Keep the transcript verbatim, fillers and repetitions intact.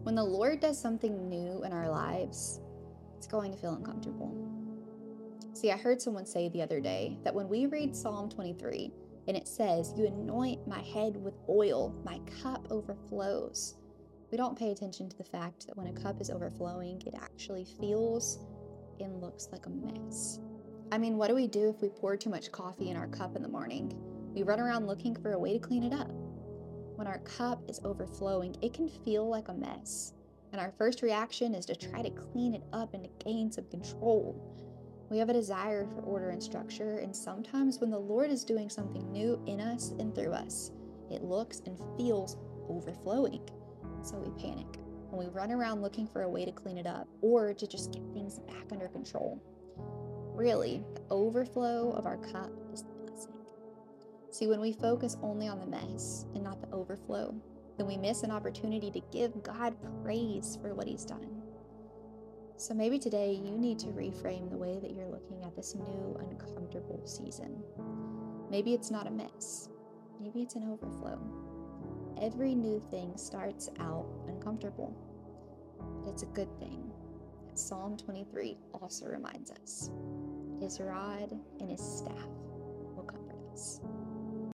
When the Lord does something new in our lives, it's going to feel uncomfortable. See, I heard someone say the other day that when we read Psalm twenty-three and it says, "You anoint my head with oil, my cup overflows," we don't pay attention to the fact that when a cup is overflowing, it actually feels and looks like a mess. I mean, what do we do if we pour too much coffee in our cup in the morning? We run around looking for a way to clean it up. When our cup is overflowing, it can feel like a mess. And our first reaction is to try to clean it up and to gain some control. We have a desire for order and structure, and sometimes when the Lord is doing something new in us and through us, it looks and feels overflowing. So we panic and we run around looking for a way to clean it up or to just get things back under control. Really, the overflow of our cup is the blessing. See, when we focus only on the mess and not the overflow, then we miss an opportunity to give God praise for what He's done. So maybe today you need to reframe the way that you're looking at this new uncomfortable season. Maybe it's not a mess. Maybe it's an overflow. Every new thing starts out uncomfortable, but it's a good thing. Psalm twenty-three also reminds us, His rod and His staff will comfort us.